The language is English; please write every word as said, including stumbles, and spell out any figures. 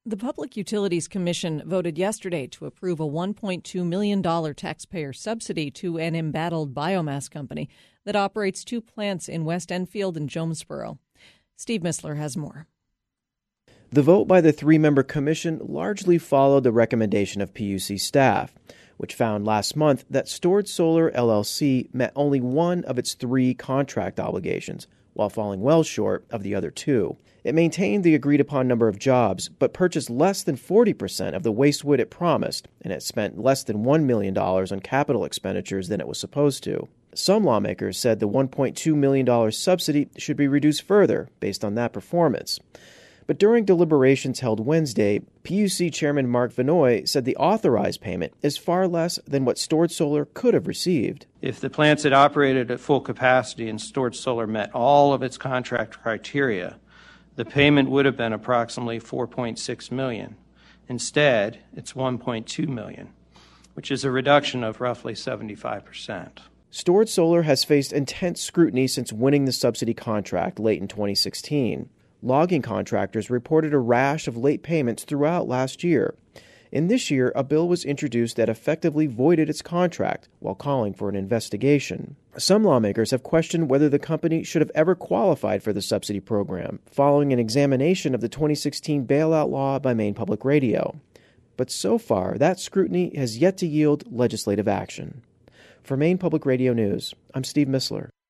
The Public Utilities Commission voted yesterday to approve a one point two million dollars taxpayer subsidy to an embattled biomass company that operates two plants in West Enfield and Jonesboro. Steve Missler has more. The vote by the three-member commission largely followed the recommendation of P U C staff, which found last month that Stored Solar L L C met only one of its three contract obligations, while falling well short of the other two. It maintained the agreed-upon number of jobs, but purchased less than forty percent of the waste wood it promised, and it spent less than one million dollars on capital expenditures than it was supposed to. Some lawmakers said the one point two million dollars subsidy should be reduced further based on that performance. But during deliberations held Wednesday, P U C Chairman Mark Vanoy said the authorized payment is far less than what Stored Solar could have received. If the plants had operated at full capacity and Stored Solar met all of its contract criteria, the payment would have been approximately four point six million dollars. Instead, it's one point two million dollars, which is a reduction of roughly seventy-five percent. Stored Solar has faced intense scrutiny since winning the subsidy contract late in twenty sixteen. Logging contractors reported a rash of late payments throughout last year. In this year, a bill was introduced that effectively voided its contract while calling for an investigation. Some lawmakers have questioned whether the company should have ever qualified for the subsidy program, following an examination of the twenty sixteen bailout law by Maine Public Radio. But so far, that scrutiny has yet to yield legislative action. For Maine Public Radio News, I'm Steve Missler.